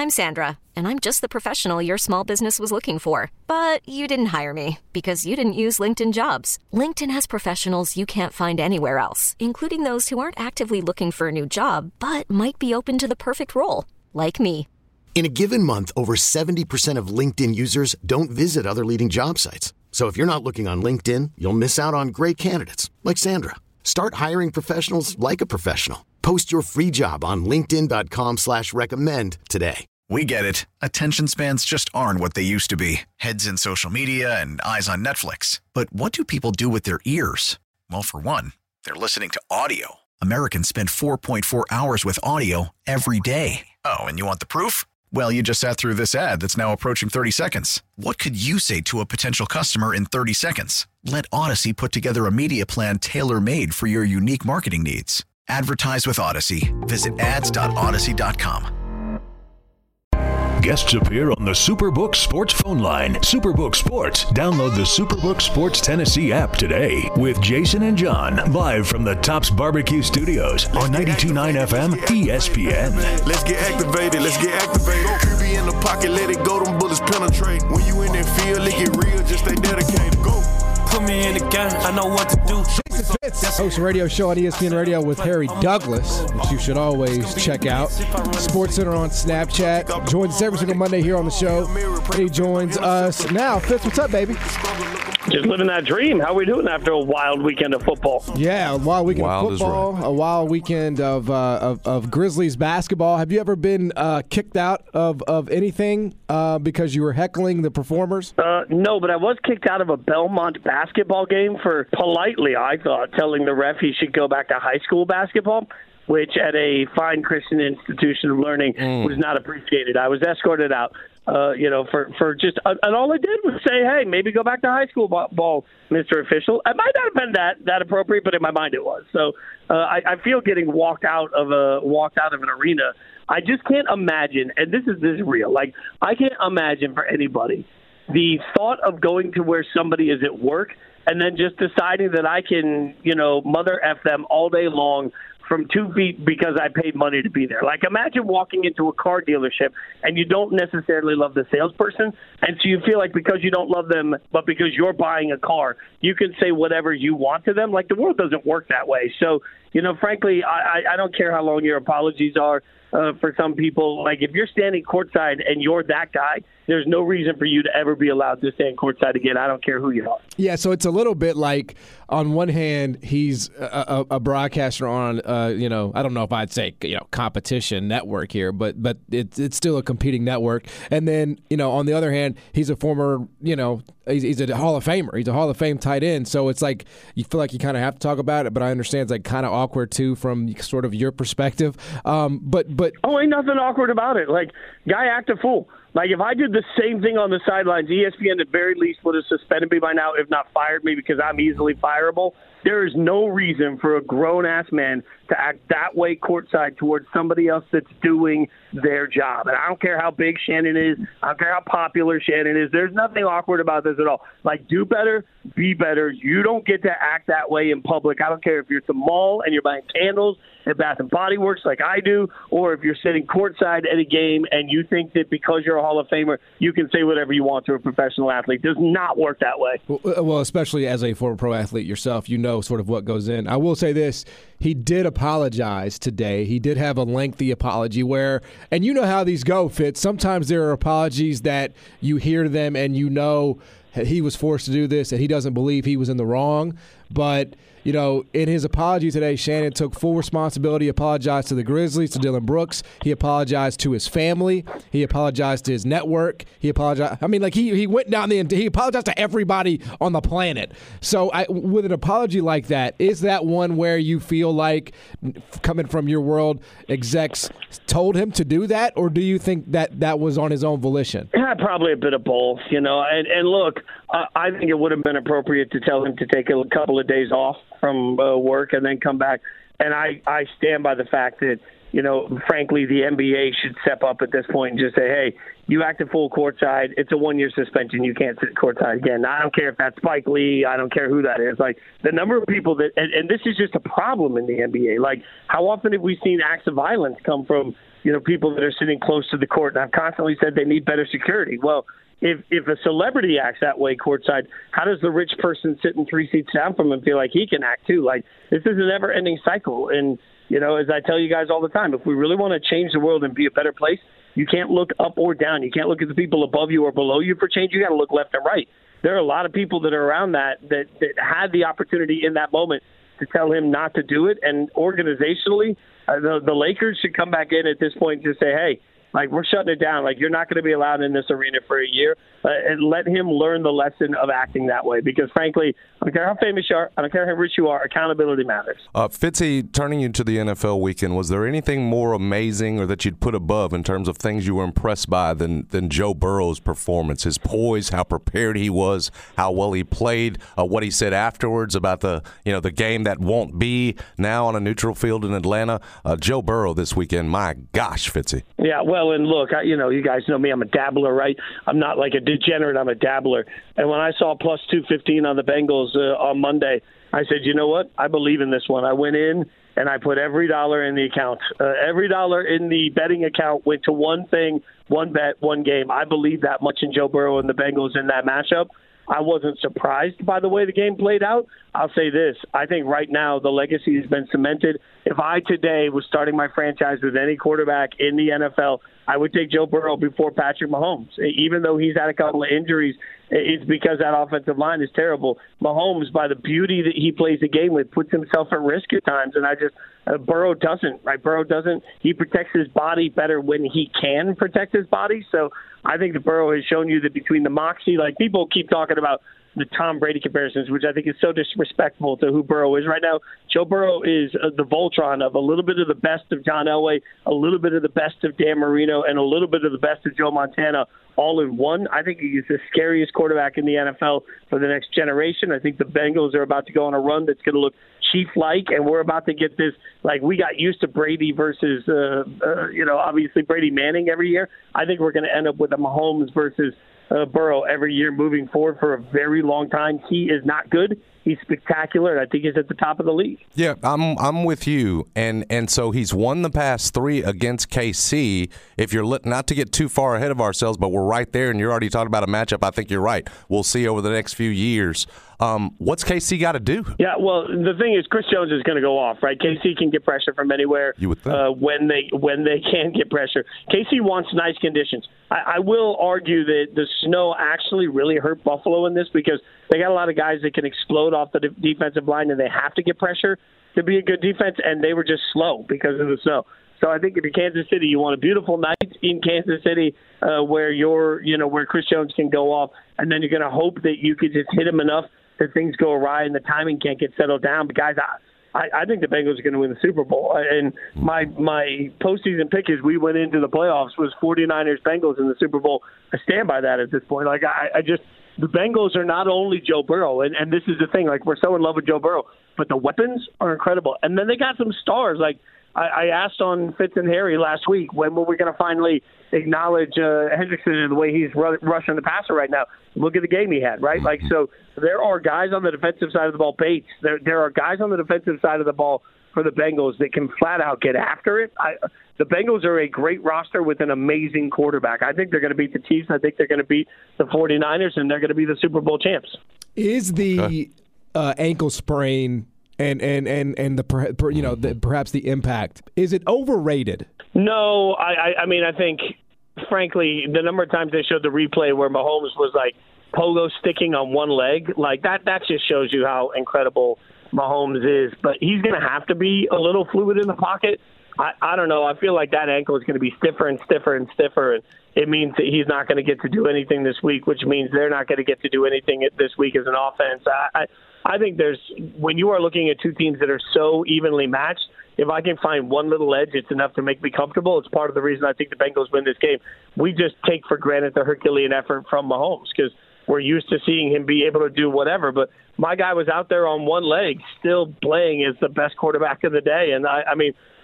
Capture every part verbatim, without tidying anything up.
I'm Sandra, and I'm just the professional your small business was looking for. But you didn't hire me because you didn't use LinkedIn Jobs. LinkedIn has professionals you can't find anywhere else, including those who aren't actively looking for a new job, but might be open to the perfect role, like me. In a given month, over seventy percent of LinkedIn users don't visit other leading job sites. So if you're not looking on LinkedIn, you'll miss out on great candidates like Sandra. Start hiring professionals like a professional. Post your free job on linkedin dot com slash recommend today. We get it. Attention spans just aren't what they used to be. Heads in social media and eyes on Netflix. But what do people do with their ears? Well, for one, they're listening to audio. Americans spend four point four hours with audio every day. Oh, and you want the proof? Well, you just sat through this ad that's now approaching thirty seconds. What could you say to a potential customer in thirty seconds? Let Odyssey put together a media plan tailor-made for your unique marketing needs. Advertise with Odyssey. Visit ads dot odyssey dot com. Guests appear on the Superbook Sports phone line. Superbook Sports. Download the Superbook Sports Tennessee app today with Jason and John, live from the Tops Barbecue Studios on ninety-two point nine F M E S P N. Let's get activated. Let's get activated. Q B in the pocket, let it go. Them bullets penetrate. When you in that field, it get real. Just stay dedicated. Go. Put me in the game. I know what to do. Host a radio show on E S P N Radio with Harry Douglas, which you should always check out. Sports Center on Snapchat. Joins us every single Monday here on the show. He joins us now. Fitz, what's up, baby? Just living that dream. How are we doing after a wild weekend of football? Yeah, a wild weekend Wild of football, right. a wild weekend of, uh, of of Grizzlies basketball. Have you ever been uh, kicked out of, of anything uh, because you were heckling the performers? Uh, no, but I was kicked out of a Belmont basketball game for politely, I thought, telling the ref he should go back to high school basketball, which at a fine Christian institution of learning mm. was not appreciated. I was escorted out. Uh, you know, for, for just, uh, and all I did was say, hey, maybe go back to high school ball, Mister Official. It might not have been that, that appropriate, but in my mind it was. So uh, I, I feel getting walked out of a walked out of an arena. I just can't imagine, and this is this is real. Like I can't imagine for anybody the thought of going to where somebody is at work and then just deciding that I can, you know, mother F them all day long from two feet because I paid money to be there. Like, imagine walking into a car dealership and you don't necessarily love the salesperson, and so you feel like because you don't love them, but because you're buying a car, you can say whatever you want to them. Like, the world doesn't work that way. So, you know, frankly, I, I don't care how long your apologies are. Uh, for some people, like if you're standing courtside and you're that guy, there's no reason for you to ever be allowed to stand courtside again. I don't care who you are. Yeah, so it's a little bit like, on one hand, he's a, a, a broadcaster on, uh, you know, I don't know if I'd say, you know, competition network here, but but it's it's still a competing network. And then, you know, on the other hand, he's a former, you know, he's, he's a Hall of Famer. He's a Hall of Fame tight end. So it's like you feel like you kind of have to talk about it, but I understand it's like kind of awkward too from sort of your perspective. Um, but but oh, ain't nothing awkward about it. Like, guy act a fool. Like, if I did the same thing on the sidelines, E S P N at the very least would have suspended me by now, if not fired me, because I'm easily fireable. There is no reason for a grown-ass man to act that way courtside towards somebody else that's doing their job. And I don't care how big Shannon is. I don't care how popular Shannon is. There's nothing awkward about this at all. Like, do better, be better. You don't get to act that way in public. I don't care if you're at the mall and you're buying candles at Bath and Body Works like I do, or if you're sitting courtside at a game and you think that because you're a Hall of Famer, you can say whatever you want to a professional athlete. It does not work that way. Well, especially as a former pro athlete yourself, you know sort of what goes in. I will say this. He did apologize today. He did have a lengthy apology where, and you know how these go, Fitz. Sometimes there are apologies that you hear them and you know he was forced to do this and he doesn't believe he was in the wrong. But, you know, in his apology today, Shannon took full responsibility, apologized to the Grizzlies, to Dylan Brooks. He apologized to his family. He apologized to his network. He apologized. I mean, like, he, he went down the – he apologized to everybody on the planet. So I, with an apology like that, is that one where you feel like, coming from your world, execs told him to do that, or do you think that that was on his own volition? Yeah, probably a bit of both, you know. And, and look, uh, I think it would have been appropriate to tell him to take a couple of days off from uh, work and then come back. And I, I stand by the fact that, you know, frankly, the N B A should step up at this point and just say, hey, you acted full courtside. It's a one-year suspension. You can't sit courtside again. I don't care if that's Spike Lee. I don't care who that is. Like, the number of people that and, – and this is just a problem in the N B A. Like, how often have we seen acts of violence come from, you know, people that are sitting close to the court? And I've constantly said they need better security. Well, if if a celebrity acts that way courtside, how does the rich person sitting three seats down from him feel like he can act too? Like, this is a never-ending cycle. And – you know, as I tell you guys all the time, if we really want to change the world and be a better place, you can't look up or down. You can't look at the people above you or below you for change. You got to look left and right. There are a lot of people that are around that, that that had the opportunity in that moment to tell him not to do it. And organizationally, uh, the, the Lakers should come back in at this point and just say, hey, like, we're shutting it down. Like, you're not going to be allowed in this arena for a year. Uh, and let him learn the lesson of acting that way. Because, frankly, I don't care how famous you are. I don't care how rich you are. Accountability matters. Uh, Fitzy, turning you to the N F L weekend, was there anything more amazing or that you'd put above in terms of things you were impressed by than, than Joe Burrow's performance? His poise, how prepared he was, how well he played, uh, what he said afterwards about the you know the game that won't be now on a neutral field in Atlanta. Uh, Joe Burrow this weekend, my gosh, Fitzy. Yeah, well, and look, I, you know, you guys know me. I'm a dabbler, right? I'm not like a degenerate. I'm a dabbler. And when I saw plus two fifteen on the Bengals uh, on Monday, I said, you know what? I believe in this one. I went in and I put every dollar in the account. Uh, every dollar in the betting account went to one thing, one bet, one game. I believe that much in Joe Burrow and the Bengals in that matchup. I wasn't surprised by the way the game played out. I'll say this. I think right now the legacy has been cemented. If I today was starting my franchise with any quarterback in the N F L, I would take Joe Burrow before Patrick Mahomes. Even though he's had a couple of injuries, it's because that offensive line is terrible. Mahomes, by the beauty that he plays the game with, puts himself at risk at times. And I just, uh, Burrow doesn't, right? Burrow doesn't. He protects his body better when he can protect his body. So I think that Burrow has shown you that between the moxie, like people keep talking about the Tom Brady comparisons, which I think is so disrespectful to who Burrow is right now. Joe Burrow is uh, the Voltron of a little bit of the best of John Elway, a little bit of the best of Dan Marino, and a little bit of the best of Joe Montana all in one. I think he's the scariest quarterback in the N F L for the next generation. I think the Bengals are about to go on a run that's going to look Chief-like, and we're about to get this, like we got used to Brady versus, uh, uh, you know, obviously Brady Manning every year. I think we're going to end up with a Mahomes versus Uh, Burrow every year moving forward for a very long time. He is not good. He's spectacular, and I think he's at the top of the league. Yeah, I'm I'm with you, and and so he's won the past three against K C. If you're lit, not to get too far ahead of ourselves, but we're right there, and you're already talking about a matchup. I think you're right. We'll see over the next few years. Um, what's K C got to do? Yeah, well, the thing is, Chris Jones is going to go off, right? K C can get pressure from anywhere. You would think. Uh, when they when they can get pressure. K C wants nice conditions. I, I will argue that the snow actually really hurt Buffalo in this because they got a lot of guys that can explode off the de- defensive line, and they have to get pressure to be a good defense, and they were just slow because of the snow. So I think if you're Kansas City, you want a beautiful night in Kansas City uh, where you're, you know, where Chris Jones can go off, and then you're going to hope that you could just hit him enough that things go awry and the timing can't get settled down. But guys, I, I think the Bengals are going to win the Super Bowl. And my my postseason pick as we went into the playoffs was 49ers Bengals in the Super Bowl. I stand by that at this point. Like I, I just the Bengals are not only Joe Burrow, and, and this is the thing. Like we're so in love with Joe Burrow, but the weapons are incredible. And then they got some stars. Like I, I asked on Fitz and Harry last week, when were we going to finally acknowledge uh, Hendrickson and the way he's ru- rushing the passer right now? Look at the game he had, right? Like, so there are guys on the defensive side of the ball, Bates. There, there are guys on the defensive side of the ball for the Bengals that can flat out get after it. I, the Bengals are a great roster with an amazing quarterback. I think they're going to beat the Chiefs. I think they're going to beat the 49ers, and they're going to be the Super Bowl champs. Is the uh, ankle sprain and and and and the you know the, perhaps the impact, is it overrated? No, I, I I mean I think frankly the number of times they showed the replay where Mahomes was like pogo sticking on one leg, like that that just shows you how incredible Mahomes is. But he's going to have to be a little fluid in the pocket. I, I don't know. I feel like that ankle is going to be stiffer and stiffer and stiffer, and it means that he's not going to get to do anything this week, which means they're not going to get to do anything this week as an offense. I, I I think there's when you are looking at two teams that are so evenly matched, if I can find one little edge, it's enough to make me comfortable. It's part of the reason I think the Bengals win this game. We just take for granted the Herculean effort from Mahomes because we're used to seeing him be able to do whatever. But my guy was out there on one leg still playing as the best quarterback of the day. And, I, I mean,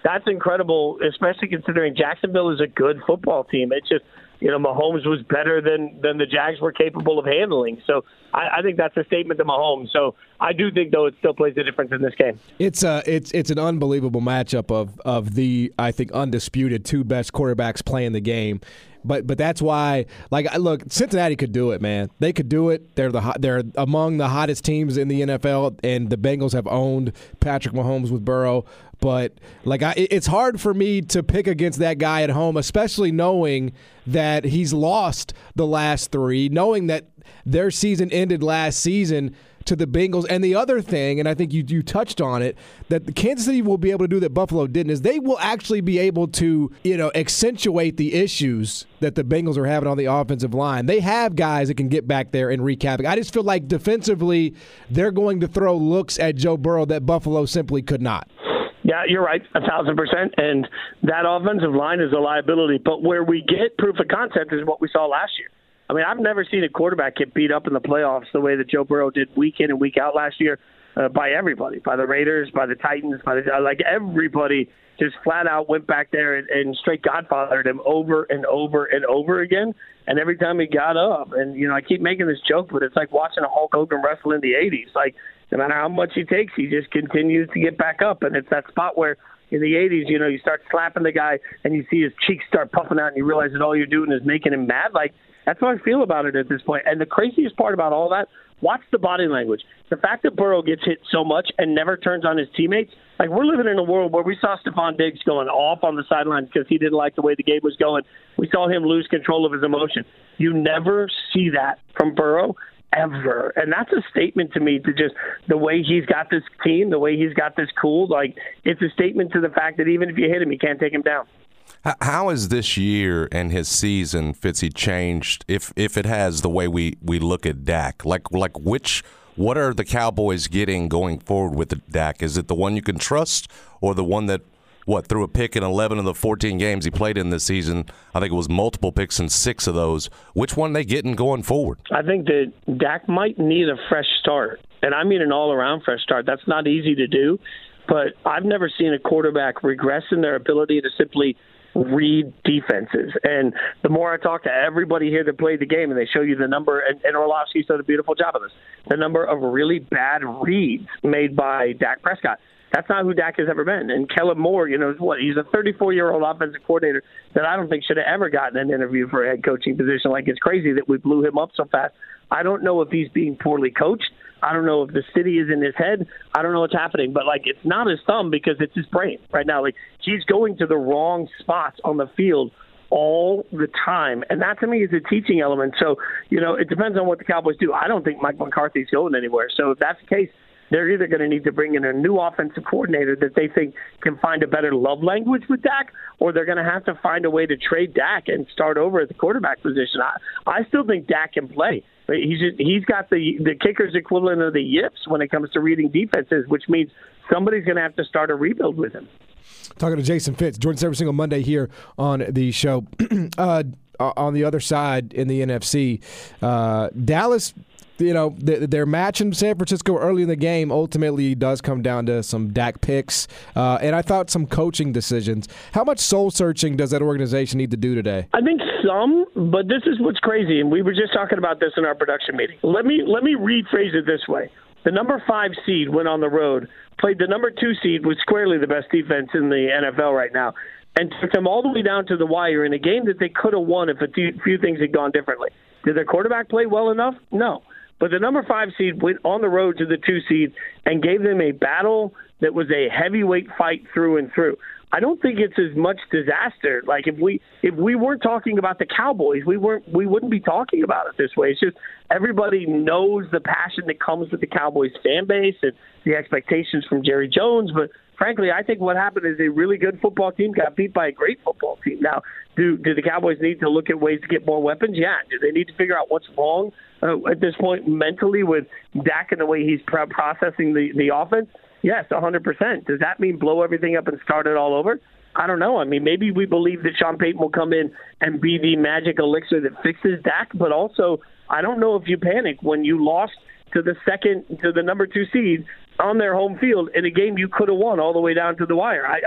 that's incredible, especially considering Jacksonville is a good football team. It's just, you know, Mahomes was better than, than the Jags were capable of handling. So I, I think that's a statement to Mahomes. So I do think, though, it still plays a difference in this game. It's a, it's it's an unbelievable matchup of of the, I think, undisputed two best quarterbacks playing the game. But but that's why, like, look, Cincinnati could do it, man. They could do it. They're the hot, they're among the hottest teams in the N F L, and the Bengals have owned Patrick Mahomes with Burrow. But like, I, it's hard for me to pick against that guy at home, especially knowing that he's lost the last three, knowing that their season ended last season to the Bengals. And the other thing, and I think you you touched on it, that the Kansas City will be able to do that Buffalo didn't, is they will actually be able to, you know, accentuate the issues that the Bengals are having on the offensive line. They have guys that can get back there and wreak havoc. I just feel like defensively they're going to throw looks at Joe Burrow that Buffalo simply could not. Yeah, you're right, a thousand percent. And that offensive line is a liability. But where we get proof of concept is what we saw last year. I mean, I've never seen a quarterback get beat up in the playoffs the way that Joe Burrow did week in and week out last year uh, by everybody, by the Raiders, by the Titans, by the like everybody just flat out went back there and, and straight godfathered him over and over and over again. And every time he got up, and, you know, I keep making this joke, but it's like watching a Hulk Hogan wrestle in the eighties. Like, no matter how much he takes, he just continues to get back up. And it's that spot where in the eighties, you know, you start slapping the guy and you see his cheeks start puffing out and you realize that all you're doing is making him mad. Like, that's how I feel about it at this point. And the craziest part about all that, watch the body language. The fact that Burrow gets hit so much and never turns on his teammates, like, we're living in a world where we saw Stephon Diggs going off on the sidelines because he didn't like the way the game was going. We saw him lose control of his emotion. You never see that from Burrow ever. And that's a statement to me to just the way he's got this team, the way he's got this cool. Like, it's a statement to the fact that even if you hit him, you can't take him down. How has this year and his season, Fitzy, changed, if if it has, the way we, we look at Dak? Like, like which, what are the Cowboys getting going forward with the Dak? Is it the one you can trust, or the one that, what, threw a pick in eleven of the fourteen games he played in this season? I think it was multiple picks in six of those. Which one they getting going forward? I think that Dak might need a fresh start, and I mean an all-around fresh start. That's not easy to do, but I've never seen a quarterback regress in their ability to simply read defenses. And the more I talk to everybody here that played the game, and they show you the number, and, and Orlovsky's done a beautiful job of this, the number of really bad reads made by Dak Prescott. That's not who Dak has ever been. And Kellen Moore, you know, what? He's a thirty-four-year-old offensive coordinator that I don't think should have ever gotten an interview for a head coaching position. Like, it's crazy that we blew him up so fast. I don't know if he's being poorly coached. I don't know if the city is in his head. I don't know what's happening. But, like, it's not his thumb because it's his brain right now. Like, he's going to the wrong spots on the field all the time. And that, to me, is a teaching element. So, you know, it depends on what the Cowboys do. I don't think Mike McCarthy's going anywhere. So if that's the case, they're either going to need to bring in a new offensive coordinator that they think can find a better love language with Dak, or they're going to have to find a way to trade Dak and start over at the quarterback position. I, I still think Dak can play. He's just, he's got the the kicker's equivalent of the yips when it comes to reading defenses, which means somebody's going to have to start a rebuild with him. Talking to Jason Fitz, joins every single Monday here on the show. uh, on the other side in the N F C, uh, Dallas, you know, they're matching San Francisco early in the game. Ultimately, does come down to some Dak picks, uh, and I thought some coaching decisions. How much soul searching does that organization need to do today? I think some, but this is what's crazy, and we were just talking about this in our production meeting. Let me let me rephrase it this way: the number five seed went on the road, played the number two seed, was squarely the best defense in the N F L right now, and took them all the way down to the wire in a game that they could have won if a few, few things had gone differently. Did their quarterback play well enough? No. But the number five seed went on the road to the two seed and gave them a battle that was a heavyweight fight through and through. I don't think it's as much disaster. Like, if we if we weren't talking about the Cowboys, we weren't we wouldn't be talking about it this way. It's just everybody knows the passion that comes with the Cowboys fan base and the expectations from Jerry Jones. But frankly, I think what happened is a really good football team got beat by a great football team. Now, do do the Cowboys need to look at ways to get more weapons? Yeah. Do they need to figure out what's wrong uh, at this point mentally with Dak and the way he's pro- processing the, the offense? Yes, one hundred percent. Does that mean blow everything up and start it all over? I don't know. I mean, maybe we believe that Sean Payton will come in and be the magic elixir that fixes Dak, but also I don't know if you panic when you lost to the second, to the number two seed on their home field in a game you could have won all the way down to the wire. I,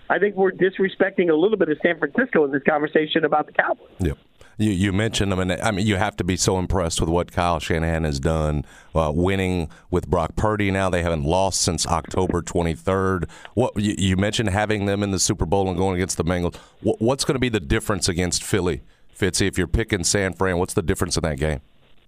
I think we're disrespecting a little bit of San Francisco in this conversation about the Cowboys. Yep. You, you mentioned them, and I mean, you have to be so impressed with what Kyle Shanahan has done, uh, winning with Brock Purdy. Now they haven't lost since October twenty-third. What you, you mentioned having them in the Super Bowl and going against the Bengals. What, what's going to be the difference against Philly, Fitzy? If you're picking San Fran, what's the difference in that game?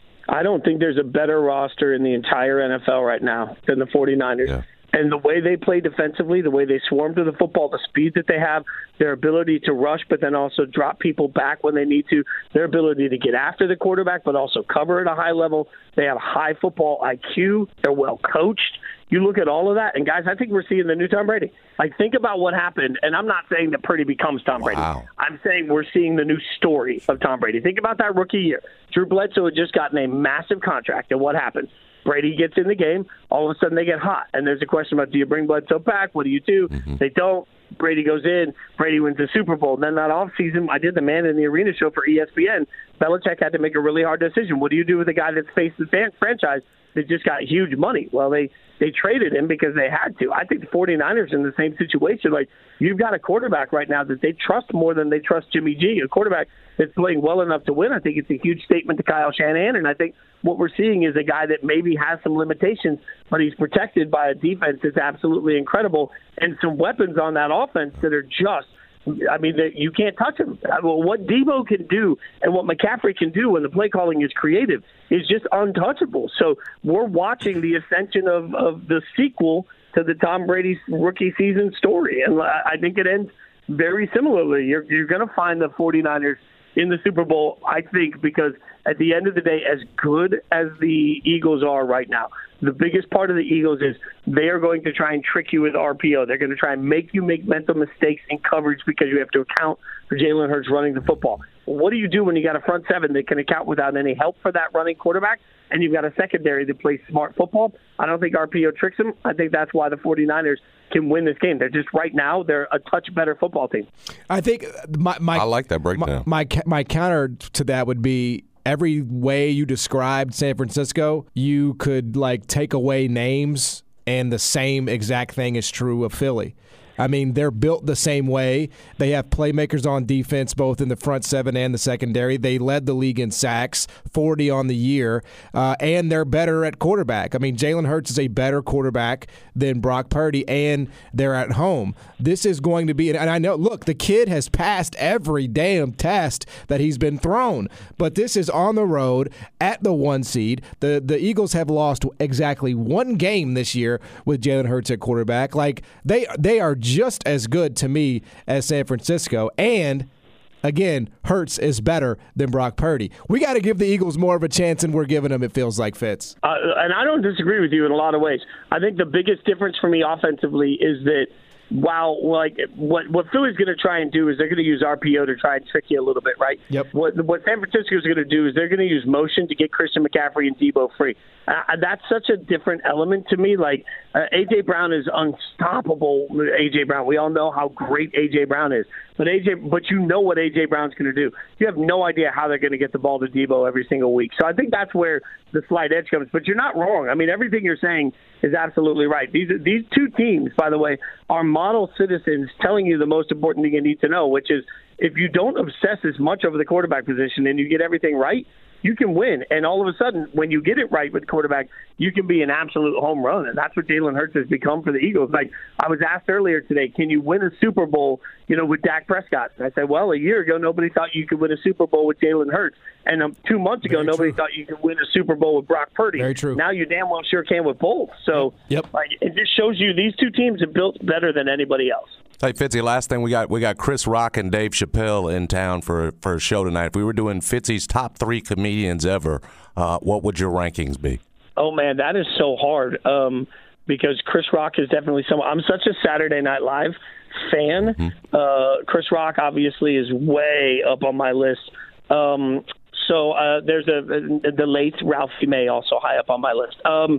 I don't think there's a better roster in the entire N F L right now than the 49ers. Yeah. And the way they play defensively, the way they swarm to the football, the speed that they have, their ability to rush but then also drop people back when they need to, their ability to get after the quarterback but also cover at a high level. They have high football I Q. They're well coached. You look at all of that, and guys, I think we're seeing the new Tom Brady. Like, think about what happened, and I'm not saying that Purdy becomes Tom Brady. Wow. I'm saying we're seeing the new story of Tom Brady. Think about that rookie year. Drew Bledsoe had just gotten a massive contract, and what happened? Brady gets in the game. All of a sudden, they get hot. And there's a question about, do you bring Bledsoe back? What do you do? Mm-hmm. They don't. Brady goes in. Brady wins the Super Bowl. And then that offseason, I did the Man in the Arena show for E S P N. Belichick had to make a really hard decision. What do you do with a guy that's faced the fan- franchise that just got huge money? Well, they, they traded him because they had to. I think the 49ers are in the same situation. Like, you've got a quarterback right now that they trust more than they trust Jimmy G, a quarterback that's playing well enough to win. I think it's a huge statement to Kyle Shanahan, and I think what we're seeing is a guy that maybe has some limitations, but he's protected by a defense that's absolutely incredible and some weapons on that offense that are just, I mean, you can't touch them. Well, what Debo can do and what McCaffrey can do when the play calling is creative is just untouchable. So we're watching the ascension of, of the sequel to the Tom Brady rookie season story, and I think it ends very similarly. You're, you're going to find the 49ers in the Super Bowl, I think, because at the end of the day, as good as the Eagles are right now, the biggest part of the Eagles is they are going to try and trick you with R P O. They're going to try and make you make mental mistakes in coverage because you have to account for Jalen Hurts running the football. What do you do when you got a front seven that can account without any help for that running quarterback, and you've got a secondary that plays smart football? I don't think R P O tricks them. I think that's why the 49ers can win this game. They're just, right now, they're a touch better football team. I think my, my I like that breakdown. My, my my counter to that would be, every way you described San Francisco, you could like take away names, and the same exact thing is true of Philly. I mean, they're built the same way. They have playmakers on defense, both in the front seven and the secondary. They led the league in sacks, forty on the year, uh, and they're better at quarterback. I mean, Jalen Hurts is a better quarterback than Brock Purdy, and they're at home. This is going to be, and I know, look, the kid has passed every damn test that he's been thrown, but this is on the road at the one seed. The, the Eagles have lost exactly one game this year with Jalen Hurts at quarterback. Like, they they are just as good to me as San Francisco, and again, Hurts is better than Brock Purdy. We got to give the Eagles more of a chance than we're giving them, it feels like, Fitz. Uh, and I don't disagree with you in a lot of ways. I think the biggest difference for me offensively is that while like what what Philly's going to try and do is they're going to use R P O to try and trick you a little bit, right? Yep. What what San Francisco is going to do is they're going to use motion to get Christian McCaffrey and Debo free. Uh, that's such a different element to me. Like uh, A J Brown is unstoppable. A J Brown. We all know how great A J Brown is, but A J, but you know what A J Brown's going to do. You have no idea how they're going to get the ball to Debo every single week. So I think that's where the slight edge comes. But you're not wrong. I mean, everything you're saying is absolutely right. These these two teams, by the way, are model citizens telling you the most important thing you need to know, which is if you don't obsess as much over the quarterback position and you get everything right, you can win. And all of a sudden, when you get it right with the quarterback, you can be an absolute home run. And that's what Jalen Hurts has become for the Eagles. Like, I was asked earlier today, can you win a Super Bowl, you know, with Dak Prescott? And I said, well, a year ago, nobody thought you could win a Super Bowl with Jalen Hurts. And um, two months ago, Very nobody true. thought you could win a Super Bowl with Brock Purdy. Very true. Now you damn well sure can with both. So Yep. like, it just shows you these two teams are built better than anybody else. Hey, Fitzy, last thing, we got we got Chris Rock and Dave Chappelle in town for, for a show tonight. If we were doing Fitzy's top three comedians ever, uh, what would your rankings be? Oh, man, that is so hard um, because Chris Rock is definitely someone. I'm such a Saturday Night Live fan. Mm-hmm. Uh, Chris Rock obviously is way up on my list. Um, so uh, there's a, a the late Ralphie May also high up on my list. Um,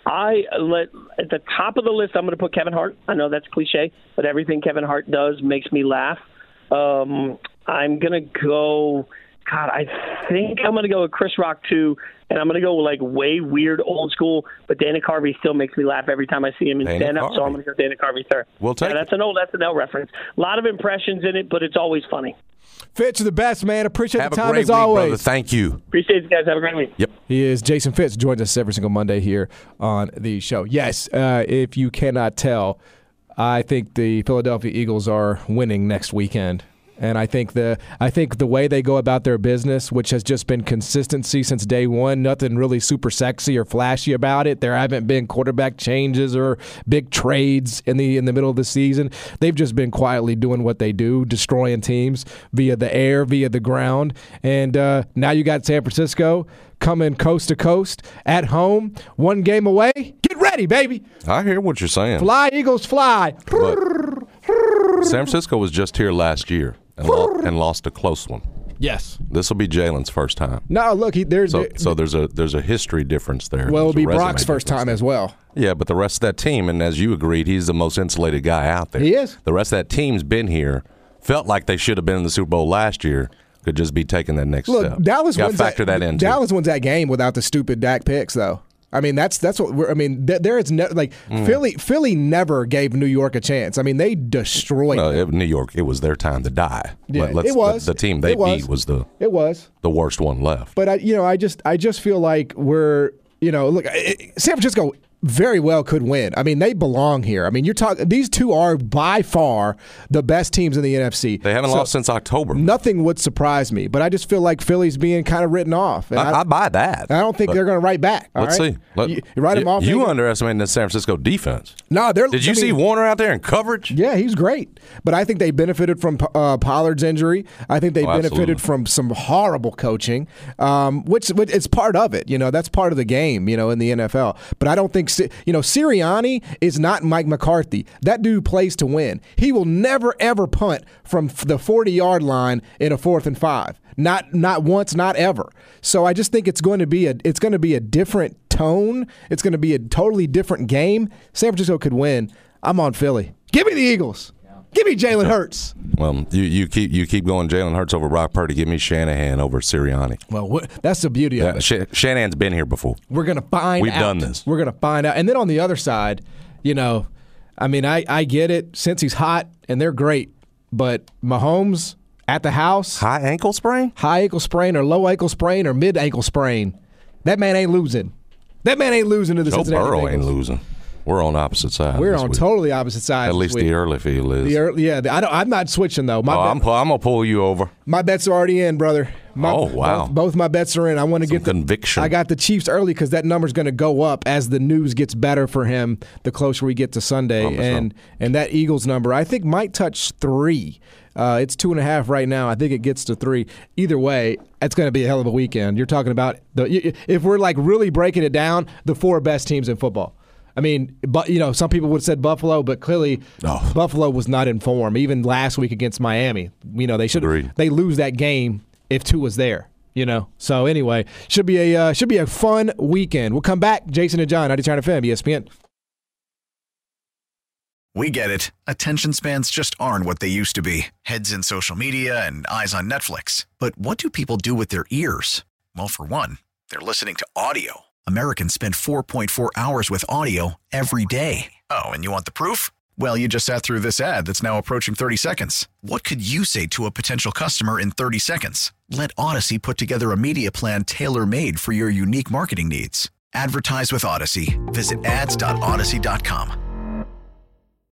I let at the top of the list, I'm going to put Kevin Hart. I know that's cliche, but everything Kevin Hart does makes me laugh. Um, I'm going to go God, I think I'm going to go with Chris Rock too, and I'm going to go like way weird old school, but Dana Carvey still makes me laugh every time I see him in stand-up, so I'm going to go Dana Carvey third. We'll take yeah, that's an old S N L reference. A lot of impressions in it, but it's always funny. Fitz, the best, man. Appreciate Have the time a great as week, always. brother. Thank you. Appreciate you guys. Have a great week. Yep. He is Jason Fitz, joins us every single Monday here on the show. Yes, uh, if you cannot tell, I think the Philadelphia Eagles are winning next weekend. And I think the I think the way they go about their business, which has just been consistency since day one, nothing really super sexy or flashy about it. There haven't been quarterback changes or big trades in the in the middle of the season. They've just been quietly doing what they do, destroying teams via the air, via the ground. And uh, now you got San Francisco coming coast to coast at home, one game away. Get ready, baby. I hear what you're saying. Fly, Eagles, fly. But San Francisco was just here last year and, lo- and lost a close one. Yes. This will be Jalen's first time. No, look, he, there's so, there, so there's a there's a history difference there. Well, it'll There's be a Brock's resume first difference time there. as well. Yeah, but the rest of that team, and as you agreed, he's the most insulated guy out there. He is. The rest of that team's been here, felt like they should have been in the Super Bowl last year, could just be taking that next Look, step. Dallas Got wins to factor that, that in. Dallas wins that game without the stupid Dak picks, though. I mean, that's that's what we're. I mean, th- there is no like Mm. Philly. Philly never gave New York a chance. I mean, they destroyed. Well, them. it, New York, it was their time to die. Yeah, Let- let's- it was. The, the team they It was. beat was the It was. the worst one left. But I, you know, I just I just feel like we're, you know, look, it, San Francisco very well could win. I mean, they belong here. I mean, you're talking. These two are by far the best teams in the N F C. They haven't So lost since October. Nothing would surprise me, but I just feel like Philly's being kind of written off. And I, I buy that. I don't think but they're going to write back. all Let's right? see. Let- you, you write them you, off. You they- underestimating the San Francisco defense. No, they're. Did you I see mean, Warner out there in coverage? Yeah, he's great. But I think they benefited from uh, Pollard's injury. I think they Oh, benefited absolutely. from some horrible coaching, um, which, which it's part of it. You know, that's part of the game, you know, in the N F L. But I don't think, Si- you know, Sirianni is not Mike McCarthy. That dude plays to win. He will never, ever punt from f- the forty-yard line in a fourth and five. Not not once, not ever. So I just think it's going to be a it's going to be a different tone. It's going to be a totally different game. San Francisco could win. I'm on Philly. Give me the Eagles. Give me Jalen Hurts. Well, you, you keep you keep going Jalen Hurts over Brock Purdy. Give me Shanahan over Sirianni. Well, what, that's the beauty Yeah, of it. Sh- Shanahan's been here before. We're going to find We've out. done this. We're going to find out. And then on the other side, you know, I mean, I, I get it. Since he's hot and they're great, but Mahomes at the house, High ankle sprain? high ankle sprain or low ankle sprain or mid ankle sprain, that man ain't losing. That man ain't losing to the Joe Cincinnati Burrow Bengals. ain't losing. We're on opposite sides. We're this on week. totally opposite sides. At this least week. the early field is. The early, yeah, the, I don't, I'm not switching though. My oh, bet- I'm, pu- I'm gonna pull you over. My bets are already in, brother. My, Oh, wow. Both, both my bets are in. I want to Some get the conviction. I got the Chiefs early because that number's going to go up as the news gets better for him the closer we get to Sunday. Promise and and that Eagles number, I think, might touch three. Uh, it's two and a half right now. I think it gets to three. Either way, it's going to be a hell of a weekend. You're talking about the if we're like really breaking it down, the four best teams in football. I mean, but you know, some people would have said Buffalo, but clearly Oh. Buffalo was not in form. Even last week against Miami, you know, they should Agreed. they lose that game if two was there. You know, so anyway, should be a uh, should be a fun weekend. We'll come back, Jason and John, ninety-nine F M, E S P N. We get it. Attention spans just aren't what they used to be. Heads in social media and eyes on Netflix. But what do people do with their ears? Well, for one, they're listening to audio. Americans spend four point four hours with audio every day. Oh, and you want the proof? Well, you just sat through this ad that's now approaching thirty seconds. What could you say to a potential customer in thirty seconds? Let Odyssey put together a media plan tailor-made for your unique marketing needs. Advertise with Odyssey. Visit ads dot odyssey dot com.